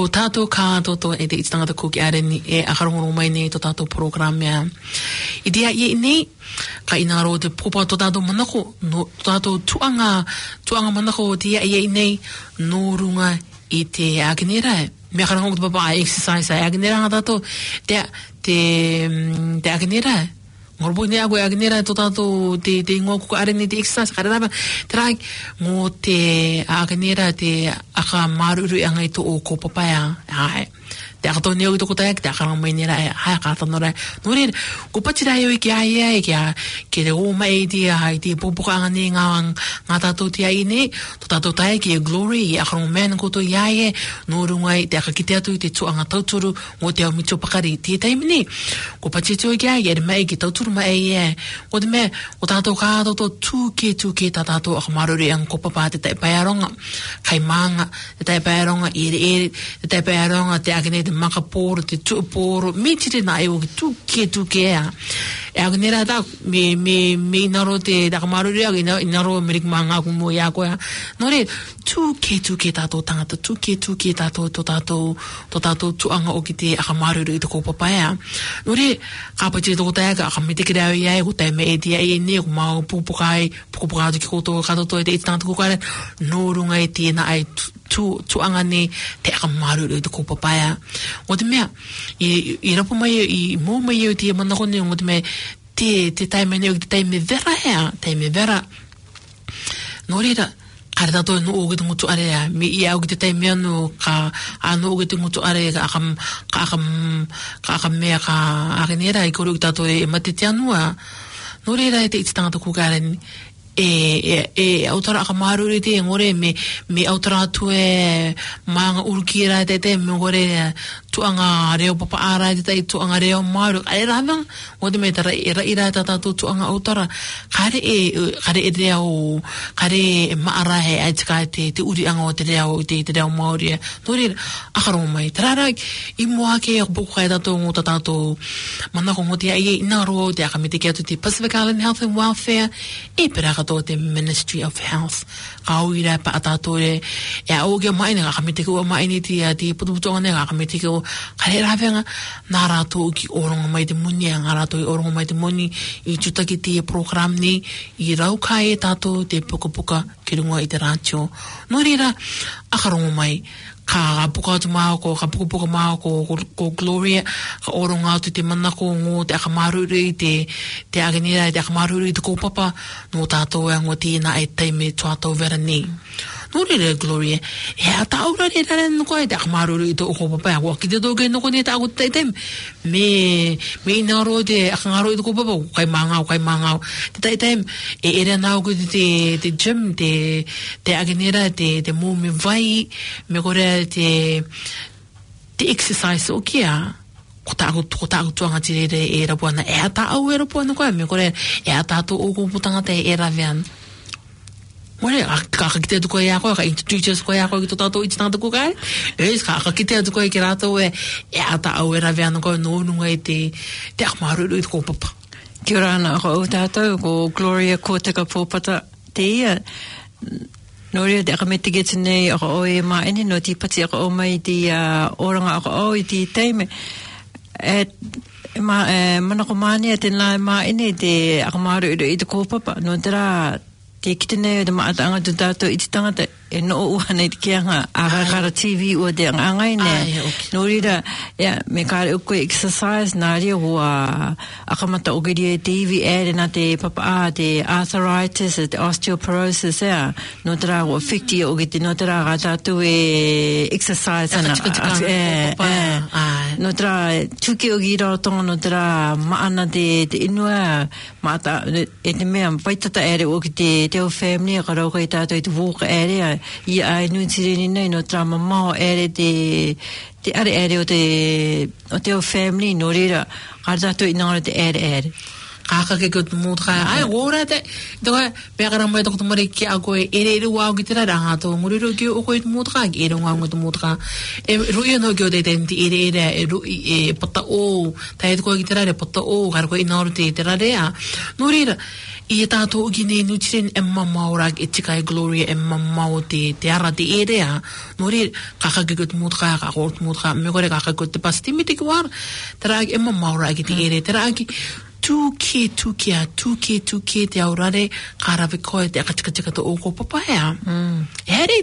O tātou kātoto e te itangata kuki are ni e akarongo mai nei to tātou programmea. I dia i nei, ka inaro te popa to tātou manako, no tātou tuanga manako o dia i nei, no runga i te agenera. Mea karango te papa a exercise a agenera nga tātou, te agenera. Ngorbo ni ako agenera to tātou te ngō kuka are ni te exercise, kararama, te rai, ngō te agenera te aka maruru angai to o ko papaya, hai. Te akato neo i toko taia, te akarang mai nera, hai akatano rai. Nō re, ko pachira eo i ki aia e ke te oma e tia, hai te popoka anga ne ngā tātou tia i ne, to tātou taia ki e glory, i akarang mea koto i aia, nō rungai, te akakite atu i te tuanga tauturu, ngō te au micho pakari, tia taimi ne, ko pachira eo i ki aia, e mea ki tauturu mai e, o te mea, o tātou kātoto tūke tā tātou akamaruri ang kopapa te taipai aronga, kai maanga, te taipai aronga, ere, te taipai aronga, te akene te makaporo, te tuuporo, mitire na eo ki tūke ea. E akenera tā, me inaro te takamaruri ag, inaro merik maanga kumo i ako ea. Nō re, tūke tātou tangata, tūke tātou to tātou tuanga o ki te akamaruri i te kopapa ea. Nō re, kāpachiri toko taia ka akamete ki rao i ai, ko tai me e tia i ne, ko mau pupukai atu ki koto katoto e te itangata kukare, nō runga e tina ai tuanga ne te akamaruri i te kopapa ea. O te mea, i rapo mai, i mō mai e tia manako ne, o te mea, te taime ne, te taime vera ea, taime vera. Nō reira, kare tātou no o ki te ngutu are ea, me i au ki te taime anu, ka no o ki te ngutu are, ka akam mea ka akenera, i koro ki tātou e matete anua. Nō reira e te ititangata kukare ni, e autara akamaruri te ngore me autara atu e maanga urukira te me ngore tuanga reo papa ara te tuanga reo maru ai ravang o te me tara ira tatu tuanga autara kare e reo kare maara he ai tika te uri anga o te reo mauri nori akaro mai tara i moa ke buku kai tatu ngota tatu manako ngoti ai inaro te akamite ki atu te Pacific Island Health and Welfare e peraka to te Ministry of Health kauira pa atatore e auge mai nga kamite ko mai ni ti putuputonga nga kamite ko kare ravenga narato ki oronga mai te muni nga rato i oronga mai te muni i tutaki ti program ni i raukai tato te pukapuka ki runga i te rancho norira akarongo mai ka puka atu mao ko ka puka mao ko Gloria ka oronga atu te manako ngō te akamaruri te agenera te akamaruri te kōpapa no tātou e ngō tīna e teime tuatou vera ni nōre re Gloria e a taura re rare noko e te akamaruri te kōpapa e wā ki te tōke noko ne te ako te teime me inaro te akangaroi te kōpapa kai mangau te teime e ere nao ko te gym te agenera te mō me vai me kore te exercise o kia ko tāku tuanga tirere e rapuana e a tāu e rapuana koe me kore e a tātou o kōputanga te e ravean more ka kite atu koe a koe ka introduce koe a koe ki to tātou ititangata koe kai ka kite atu koe ki rātou e a tāu e ravean koe nōnunga e te akamaruru i te kōpapa kia rāna ko o tātou ko Gloria ko te ka pōpata te ia Nōrea te akamete gete nei ako o e maene no ti pati ako o mai ti oranga ako o i ti teime. Manako mania te nai maene te akamaru i te kōpapa. No tera te kite nei o te maataanga tu tātou i te tangata e no uha nei te kianga akakara TV o te angai nei. Nōrea me kāre uko exercise nā rea hua akamata o giri e TV ere nā te papa te arthritis, te osteoporosis ea. No tera o whikti o giti, no tera ka tātou e exercise ana. No tera tuki o gira o tonga, no tera maana te inua maata e te mea paitata ere o ki te o family ka rauka i tātou i te wōka ere i ai nuitireni nei no tera mamao ere te are o te o family no reira ka tātou i nāra te ere kakakikot mo ka ay ora te to pekara mo to tumari ki ako ere wa gitira ra to nguriro ki o ko mo ka ere wa mo ka ruyo no gyo de den ti ere pata o tai ko gitira re pata o gar ko inor te tira re a nurira I tato gine nutrien emma maurag etikai gloria emma mauti te ara te area nori kakagigot mutra ka kort mutra me gore kakagot te pasti mitik war terag emma maurag te area terag tuke te aurare karabe koe te akatika to oko papaya ere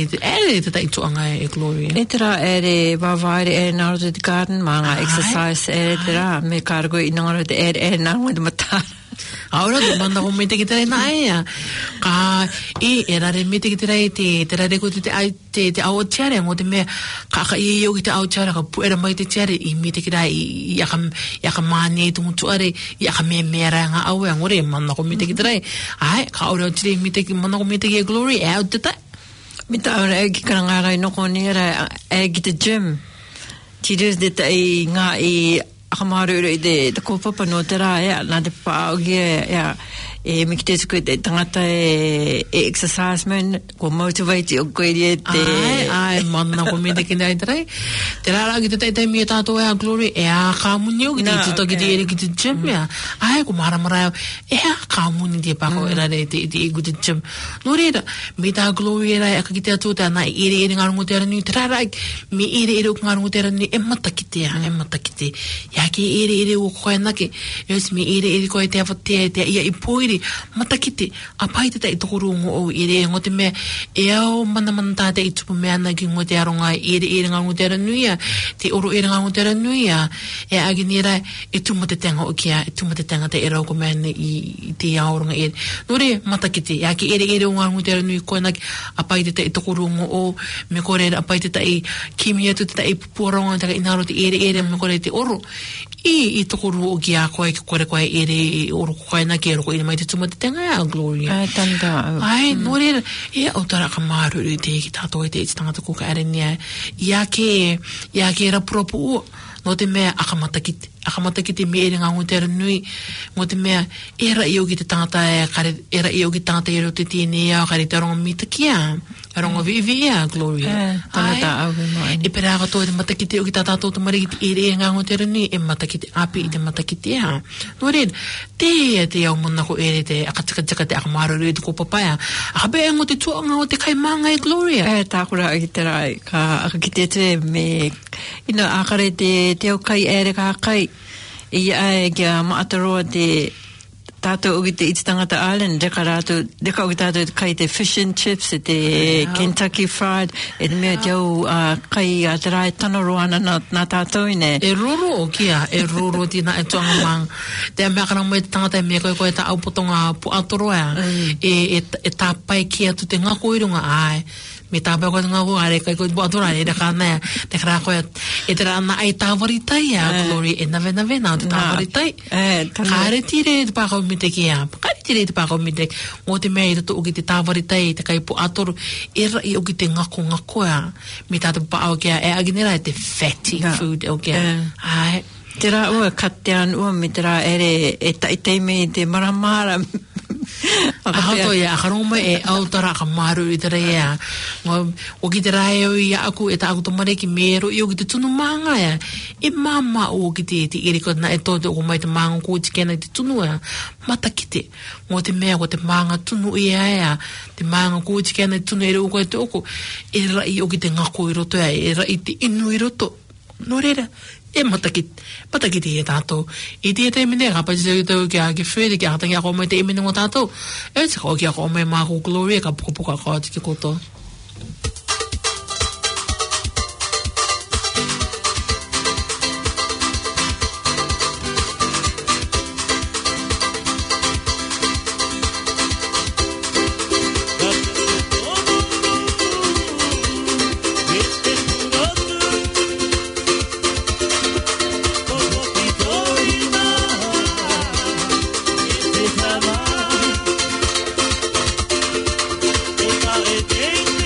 te itu anga e gloria etera ere vavaire e nardo de garden manga exercise ere tera me cargo inangaro de ere na mo de mata ahora tu manda con mete que trae naia ka era re mete que trae te re ko te te au chare mo te me ka yo te au chare ka puera mai te chare I mete que dai ya ka mane tu tu are ya ka me mera nga au ngore manda con mete que trae ai ka ora chire mete que manda con mete que glory out te mita ora ki karanga no ko ni era e ki te gym ti dus de te nga Akamaru de ko papa no tera ya na de pa ya e mikite ko de tangata exercise men ko motivate o ko de ai manna ko me de que dai trai tera la gite te mi ta to ya glory e a kamunyo gite to gite gite gym ya ai ko mara e a kamuni de pa ko era de gite gym no re mi ta glory era ya gite to ta na ire ngar mo tera ni tera mi ire ngar mo tera ni emata kite ya ki ire o ko na ke yes mi ire ko te avate te ia ipoiri matakite apai te tokoro o ire ngote me e o mana te itu me ana ki ngote aronga ire ngote nuia te oro ire ngote nuia e aginira e tu mate tenga o kia e tu mate tenga te era ko men I te aronga ire nore matakite ya ki ire ngote nui ko na apai te tokoro o me kore apai te kimia tu te poronga te inaro te ire me kore te oro I tokoro o kia koe kore ere oro koe na ke oro koe mai te tumate tenga ya gloria tanda ai nore e autara ka maru te ki tato te tangata ko ka ere nia ya ke ra propo no te mea akamatakite me ere ngangu te nui mo te mea era I o ki te tangata era I o ki tangata ero te tine ya kare te ronga mita kia ronga vivi ya gloria tangata au mai e pera ka to te matakite o ki tatato te mari ki ere ngangu te nui e matakite api I te matakite ya no re te au mona ko ere te akatika te akamaru te ko papaya akabe ngo te tua ngau te kai manga e gloria takura I te rai ka akakite te me ina akare te o kai ere ka kai ia kia maataroa te tato ugi te Ititangata Island deka ugi tato kai te fish and chips te Kentucky Fried e mea jau kai a te rai tano roana na tato ine e roro o kia e roro tina e tuanga mang te mea kara mo e tangata e mea koe ta aupotonga pu atoroa e tapai kia tu te ngako irunga ai me tapa ko nga ko are kai ko botora ne ka na te kra ko e tra na ai tavoritai ya glory e na vena te tavoritai kare tire te pa ko mi te kia kare tire te pa ko mi te o te me to o ki te tavoritai te kai po ator era I o ki te ngako ya me ta te pa o kia e aginera te fatty food o kia ai tera o katean o mi tera ere e tai me te maramara Ahato ya akaroma e autara ka maru I tere ya o ki te rae o I aku e ta aku tomare ki mero I o ki te tunu manga ya e mama o ki te iri ko na e tote o mai te manga ko ti kena te tunu ya mata kite o te mea ko te manga tunu ya te manga ko ti kena te tunu ere o ko te oko e rai o ki te ngako I roto ya e rai te inu I roto no reira e matakite e tato I te te mene ka pati te kia ki whede ki atangi ako mai te imene ngo tato e te kau ki ako mai mako gloria ka pukapuka ka ati ki koto Hey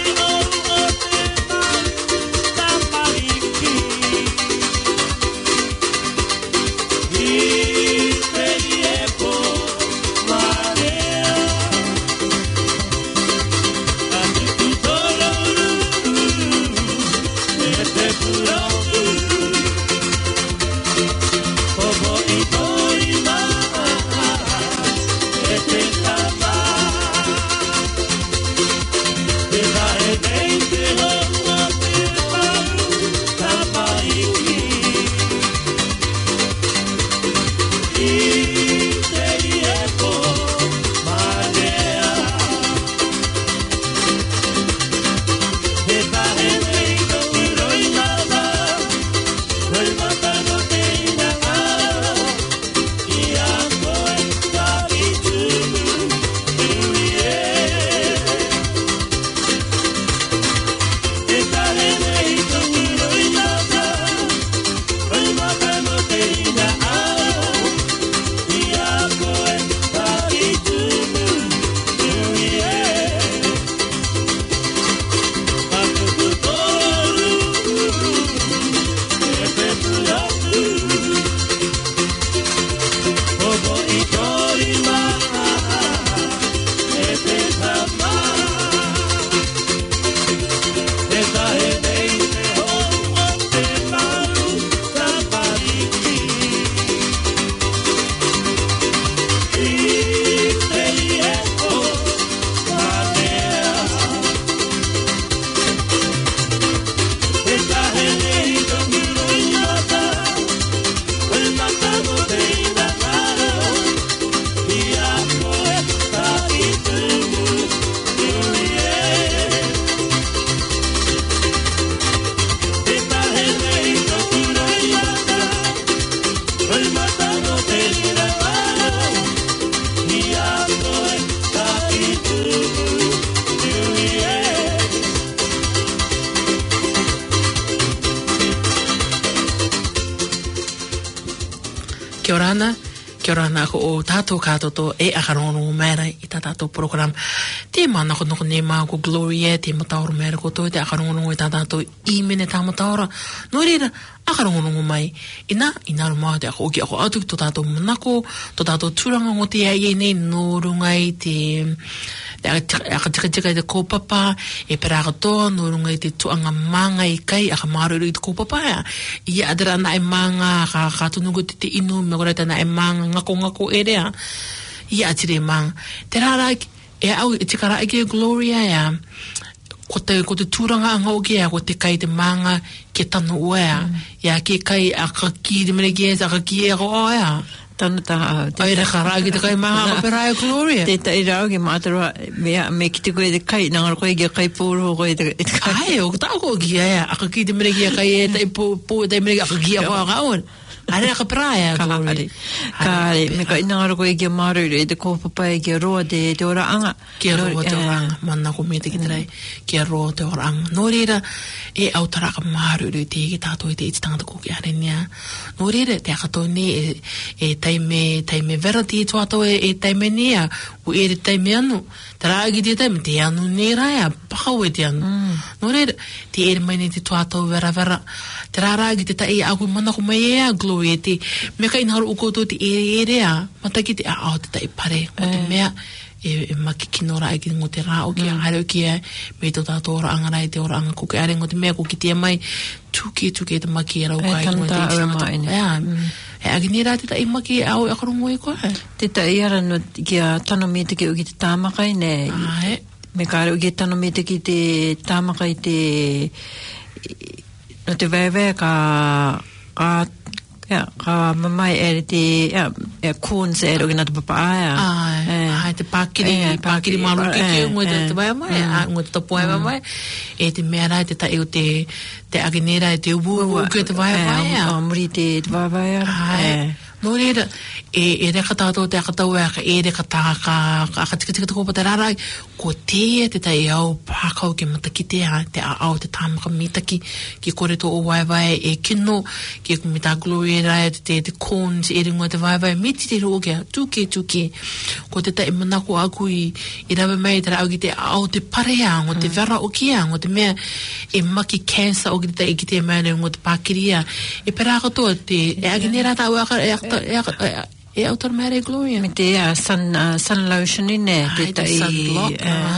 ana, kia ora nako o tātou kātoto e akarono mēra I tā tātou program. Te mana ko noko ne mā ko Gloria, te mataora mēra ko toi, te akarono e tā tātou imene tā mataora. No reira, akarono mai. Ina rumau te ako oki ako atu to tātou manako, to tātou tūranga o te ai nei, no rungai te aka tika te kōpapa, e peraka toa, no rungai te tuanga manga I kai, aka maruru I te kōpapa ya. Ia adara na e manga, ka tunungu te inu, me koreta na e manga, ngako erea. Ia atire manga. Te rara, e au, e tikara ake Gloria ya, ko te tūranga anga o kia, ko te kai te manga, ke tanu ua ia ke kai, aka ki te mene kia, aka ki e ko oa Tana taha. Ai reka rāki te kai maha opera e Gloria. Te tai rau ki mātara me ki te koe te kai, nangara koe ki a kai pōro koe te kai. Ai, o tā ko ki ea, aka ki te mere ki a kai e tai pō e tai mere ki aka ki a koa kaon. Are aka pera e Gloria. Kāre, me kai nangara koe ki a maruru e te kōpapa e ki a roa te ora anga. Ki a roa te ora anga, mana ko me te ki terai, ki a roa te ora anga. Nō reira, e au taraka maruru te ki tātou I te iti tangata ko ki arenia. Nō reira, te akato ne e taime vera ti tuato e taime nea o e te taime anu te rāgi te taime te anu ne raya pakau e te anu no reira te ere mai ne te tuato vera te rāragi te tai aku mana ko mai ea Gloria te mea ka inaharu ukoto te ere a mataki te ao te tai pare o te mea e makiki no rai ki ngo te rā o ki a haere o ki e me to tātou ora anga rai te ora anga ko ke are ngo te mea ko ki te mai tuki te maki e rau kai e tanta ora mai e aginera te tai maki e au e akarongo e koe. Te tai ara no ki a tano me te ki o ki te tāmakai ne. Me kāre o ki tano me te ki te tāmakai te no te vēwē ka mamai ere te kōns ere o ki nata papa ai te pākiri maru ke ngoi te vai mai ngoi te topo ai mai e te mea rai te tai o te aginera e te ubu ke te vai mai muri te vai ai no reira e reka tātou te akatau e reka tāka aka tika te kōpa te rarai ko te tai au pākau ke mataki te au te tāmaka mitaki ki kore tō o waiwai e kino ki mi tā Gloria rai te kōns e ringoa te waiwai miti te roo kia tuke ko te tai manako aku I rawe mai te rau ki te au te parea ngo te vera o kia ngo te mea e maki cancer o ki te tai ki te mea ngo te pākiria e pera katoa te e aginera tā ua e au tara mea Gloria. Me te sun lotion ine. Te sunblock,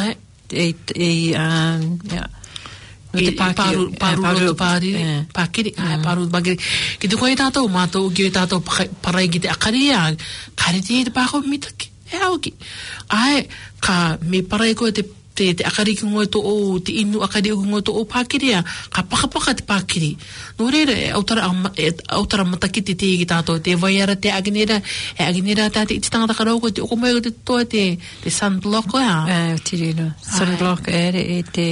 pākiri, pākiri. Ki te koe tātou mātou, ki tātou parai ki te akaria, kare te pākau mitaki, e au ki. Ai, ka me parai koe te akari ki ngoi to o, te inu akari ki ngoi to o pākiria, ka pakapaka te pākiri. Nō reira, autara mataki te ki tātou, te vaiara te aginera, tā te iti tangata karauko, te oko mai o te toa te sunblock oia. Tirino, sunblock e te,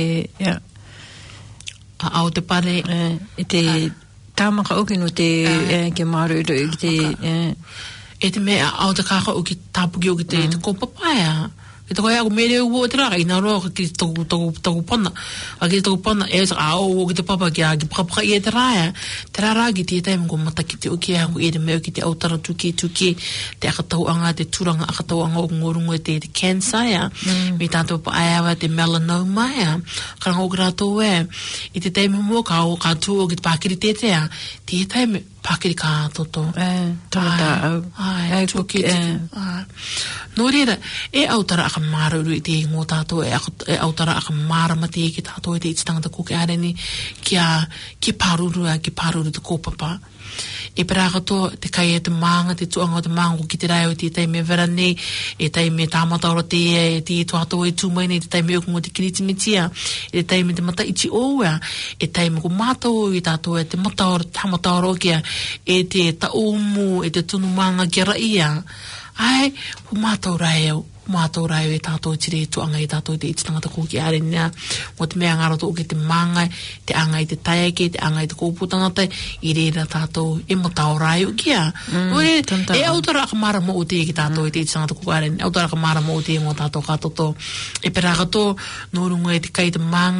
au te pare. E te tāmaka oki no te, ke maru i te, e te mea au te kāka o ki tāpuki o ki te kōpapaya. E te koe ako mere ua te raka, ina roa ki toku pana. A ki toku pana, e sa ao o ki te papa ki a ki pakapaka I e te rāia. Te rā ki te taime ko mataki te oki a ko e te meo ki te autara tuki, te akatau anga, te turanga akatau anga o ngorungo e te cancer ia. Me tātou pa aiawa te melanoma ia. Karanga o ki rātou e. I te taime mua ka tū o ki te pākiri tētea. Te taime pākiri kā toto. Tōna au. Ai, tuki. Nō reira, e autara aka mārauru I te ngō tātou, e autara aka māramati ki tātou I te iti tangata ko ki areni, ki pāruru te kōpapa. E peraka tō, te kai e te maanga, te tuanga o te maanga ki te rai o te taime vera nei, e taime tāmataora te tuatou e tūmai nei, te taime o te kiritimitia, e te taime te mata iti oua, e taime ko mātou I tātou e te mataora, tāmataora o kia, e te taomu, e te tunu maanga ki raia. Ai, ko mātou rai au e tātou tire tuanga I tātou te iti tangata ko ki arenia. Mo te mea ngaro tō ki te maanga, te anga I te taiake, te anga I te kōputangata, I reira tātou e matau rai o kia. E autara aka marama o te ki tātou I te iti tangata ko ki arenia. Autara aka marama o te mo tātou katoto. E peraka tō, nō runga e te kai te maanga,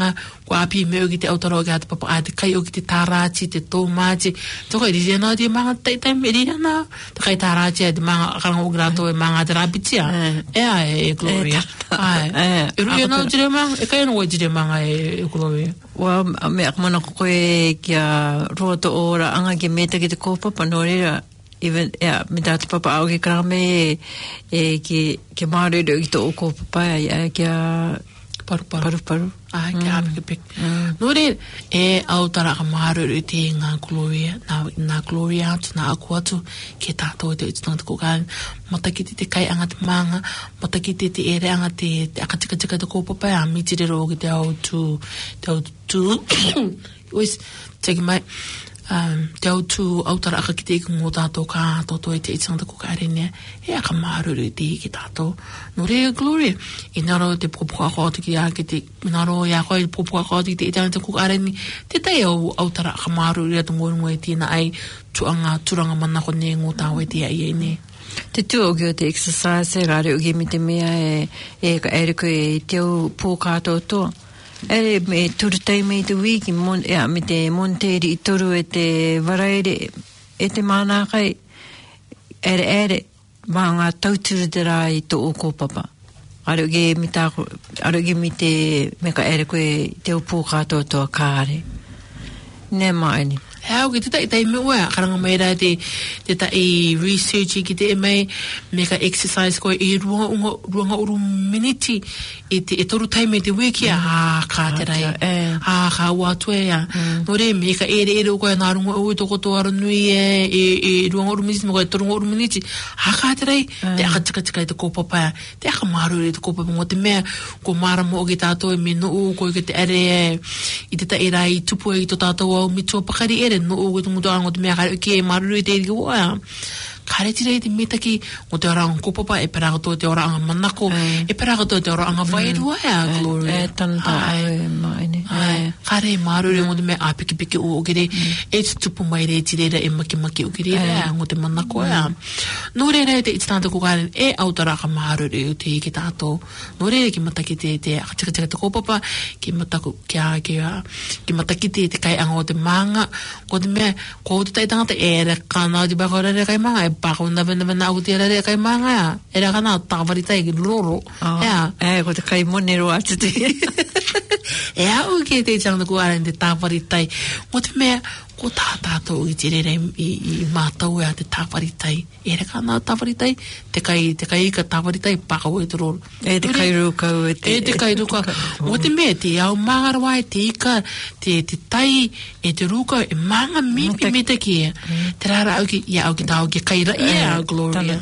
ko api me o ki te autaro ki atu papa te kai o ki te tarachi te tōmachi to kai dizia na te manga tai me ria na te kai tarachi te manga karanga o grato e manga te rapitia e Gloria e rui na jire manga e kai no jire manga e Gloria wa me akmana ko e kia roto ora anga ki meta ki te kōpapa no rea even me tata papa au ki krame ki maare do ki to ko papa ya kia paru ai ki api pik no re au tara ka maare do te ngā Gloria na Gloria atu na aku atu ke tato te itutanga ko kan mata ki te kai anga te manga mata ki te ere anga te akatika te ko papa ya mitire ro ki te au tu was take my te autu autara aka ki te iku ngō tātou ka toto e te itanga ko kairene e aka maruru te ki tātou no rea Gloria i naro te popoka kōti ki a ki te naro i a koe popoka kōti ki te itanga ko kairene te tai au autara aka maruru rea tungorungo e tina ai tuanga turanga mana ko ne ngō tāu e te ai e ne te tuogi o te exercise e rare ugi mi te mea e ka ere koe e te au pō kātou toa ere me turutai me te wiki me te monteri i toru e te waraere e te mana kai ere mā ngā tauturu te rā i tō o kōpapa aruge mi te me ka ere koe te upu kātou toa kāre ne maini hau ki te tai me ua karanga mai rā te tai research ki te mai me ka exercise koe i ruanga uru miniti e toru tai me te wiki ka te rai ka watue no re me ka ere koe nā runga ui toko tō aranui e ruanga uru miniti me koe torunga uru miniti ka te rai te aka tika i te kōpapa te aka maru i te kōpapa mo te mea ko maramo o ki tātou e me no u koe ki te ere i te tai rai tupu e i tō tātou au mitua pakari ere no o te mutu ango te mea kare ki e maruru i te iri oa kare tira i te mitaki o te oranga kopapa e peragato te oranga manako e peragato te oranga vairua Gloria tanta maine kare maruru o te mea apiki piki o okere e tupu mai re tirera e maki o kere o te manako no re re te ititanta ko karen e autaraka maruru o te ki tātou no re ki mataki te akatika te kopapa ki matako ki mataki te kai anga o te manga ko te mea ko te tai tangata e re kana di bako re kai manga e bako na au te re kai manga e re kana tāwaritai ki loro ko te kai monero atu te e au ki te tangata ko karen te tāwaritai ko te mea ko tātou i te rere i mātau e a te tāwaritai e re kana tāwaritai te kai ka tāwaritai pakau e te roro e te kai rukau e te kai rukau o te mea te au mangarawa e te ika te tai e te rukau e manga mipi me te kia te rara au ki tāu ki kai rai Gloria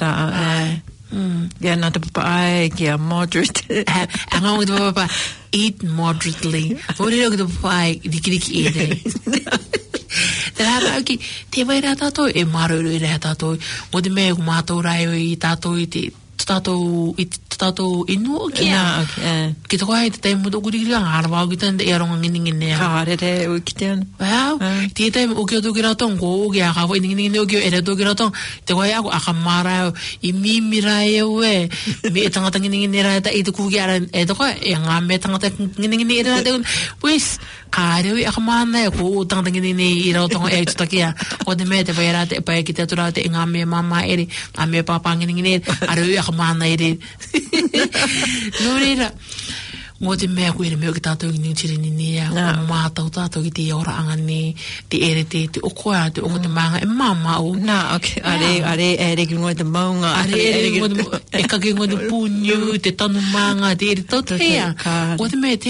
ia nā te papa ai ki a moderate anga o te papa eat moderately o re o te papa ai rikiriki e te te rara au ki te vai rā tātou e maruru i rā tātou o te mea ku mātou rai o i tātou i te tātou inu o kia ki te koe te taimu tō kurikiri ngā arawau ki tanda e aronga ngini kārere o ki te anu wow te taimu o kia tō ki ratong ko o kia kawa ngini o kia ere tō ki ratong te koe ako aka mārao i mimi rai e ue me e tangata ngini rai ta i te kuki ara e te koe e ngā me tangata ngini e rai te wis kāreo i aka māna e ko o tangata ngini i ratonga e tutakia o te mea te vai rā te e pai ki te atura te ngā me mama eri ngā me papa ngini areo i aka mana ere no reira mo te mea koe mea ki tātou ki niutiri ni nea o mātau tātou ki te ora anga ne te ere te okoa te oko te manga e mama o are ki ngoi te maunga e kake ngoi te punyu te tanu manga te ere tau tea o te mea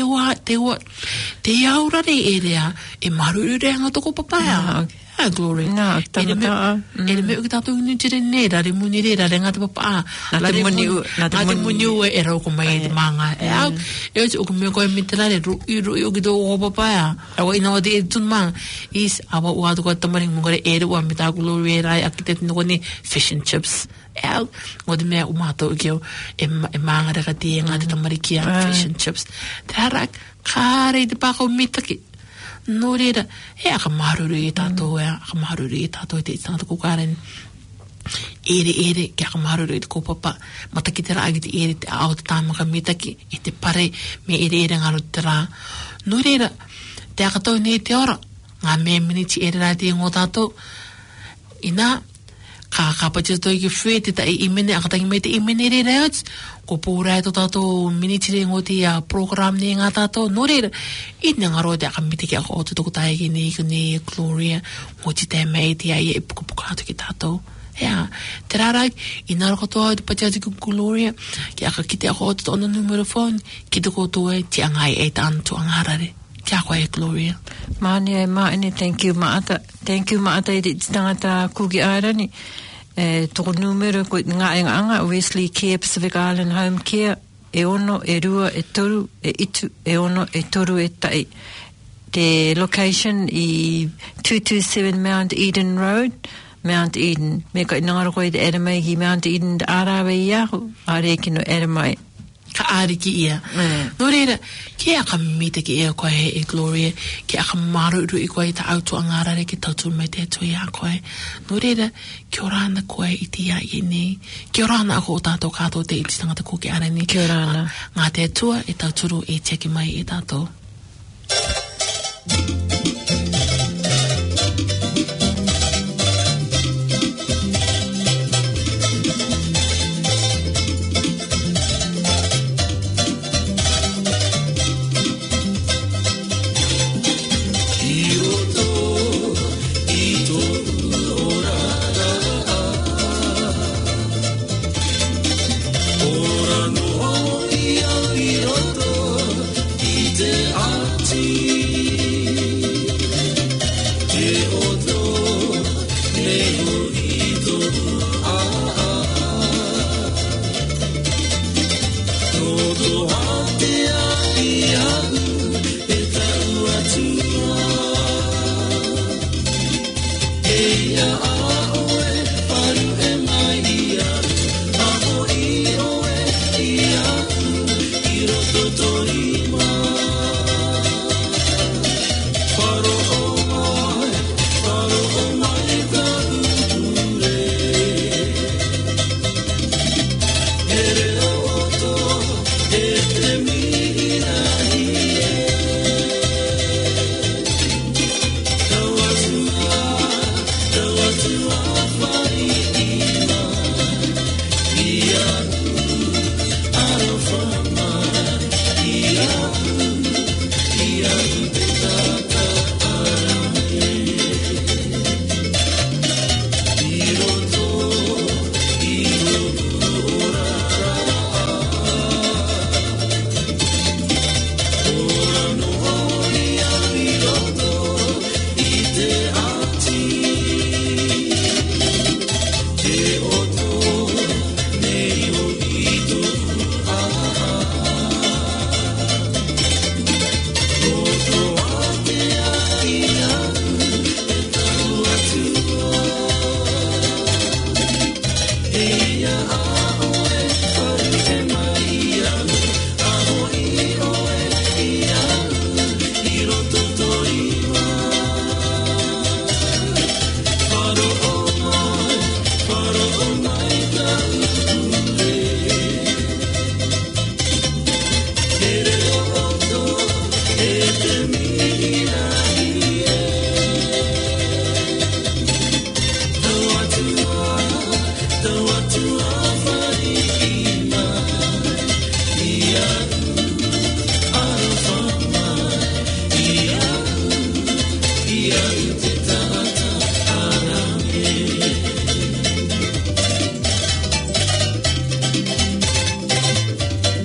te aurare erea e maruru reanga toko papaya Gloria ere mea ki tātou ki niutiri ne rare muni re rare ngā te papa nā te muni ue e rauko mai te manga e o ku mea koe mitrare i o ki tō o papaya awa ina o te e tun manga is awa ua tu koe tamaring mungare e rua me tā Gloria e rai aki te tino kone fish and chips o te mea umātou ki o e manga reka te ngā te tamarikia fish and chips te harak kāre te pākau mitaki no reira e aka maruru i tātou e aka maruru i tātou e te itangata ko karen ere kia kamaru te kopapa mataki te raagi te ere te ao te tāmaka metaki e te pare me ere ngaru te rā no reira te akatau nei te ora ngā mea miniti ere rā te ngō tātou ina ka pachito i ki whue te ta i mene akatangi mai te i mene re reots ko pūrai to tātou miniti re ngō te program ne ngā tātou no reira i nga ngaro te akamite ki ako o te toko tae ki nei ko nei Gloria ngō te te mei te ai e puka atu ki tātou te rārai, i nara katoa te pati ati ku Gloria, ki aka kite ako o te ona numero phone, ki te kotoa e te angai e ta antu angarare. Kia koe e Gloria. Mani ai maene, thank you maata. Thank you maata i te tangata kuki airani. Toko numero ko ngā e nganga, Wesley Care Pacific Island Home Care, e ono, e rua, e toru, e itu, e ono, e toru, e tai. Te location i 227 Mount Eden Road, Mount Eden. Me ka inangaro koe te eramai ki Mount Eden te arawe i ahu, are ki no eramai. Ka ari ki ia. No reira, ke aka mita ki ia koe e Gloria, ke aka maru uru i koe ta autu angarare ki tautu mai te atu ia koe. No reira, ki orana koe i te ia i nei. Ki orana ako o tātou kātou te iti tangata ko ki ara ni. Ki orana. Ngā te atua e tauturu e teki mai i tātou.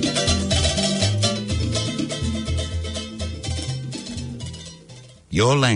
Your language.